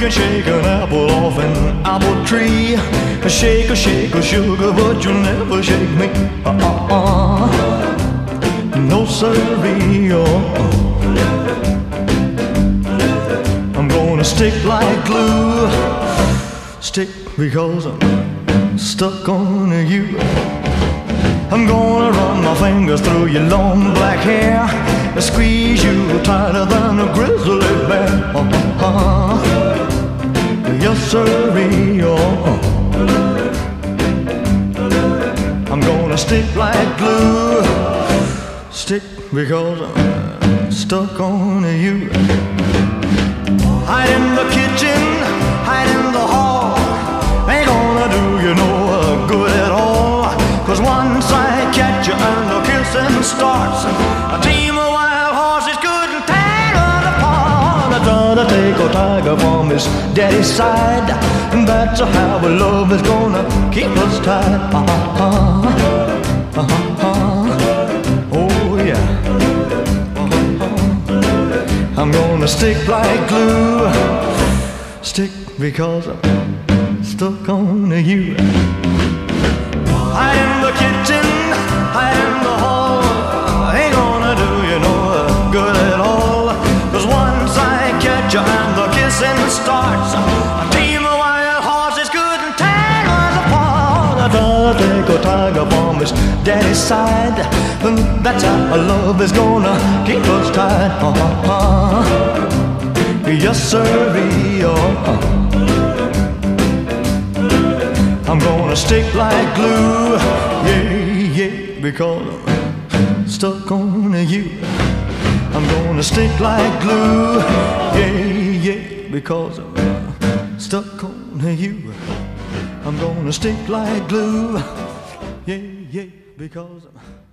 shake an apple off an apple tree. Shake a sugar, but you'll never shake me. No siree, I'm gonna stick like glue. Stick because I'm stuck on you. I'm gonna run my fingers through your long black hair, squeeze you tighter than a grizzly bear. Yes, sirree, I'm gonna stick like glue. Stick because I'm stuck on you. Hide in the kitchen, hide in the hall, ain't gonna do you no good at all. 'Cause once I catch you and the kissing starts, a team of wild horses couldn't tear us apart. I try to take a tiger from his daddy's side, and that's how our love is gonna keep us tied. Oh yeah. I'm gonna stick like glue. Stick because I'm stuck on you. Hide in the kitchen, hide in the hall, ain't gonna do you no good at all. 'Cause once I catch you and the kissing starts, a team of wild horses couldn't tear us apart. I try to take a tiger from his daddy's side, and that's how our love is gonna keep us tied. Yes, sirree, I'm gonna stick like glue, yeah, yeah, because I'm stuck on you. I'm gonna stick like glue, yeah, yeah, because I'm stuck on you. I'm gonna stick like glue, yeah, yeah, because I'm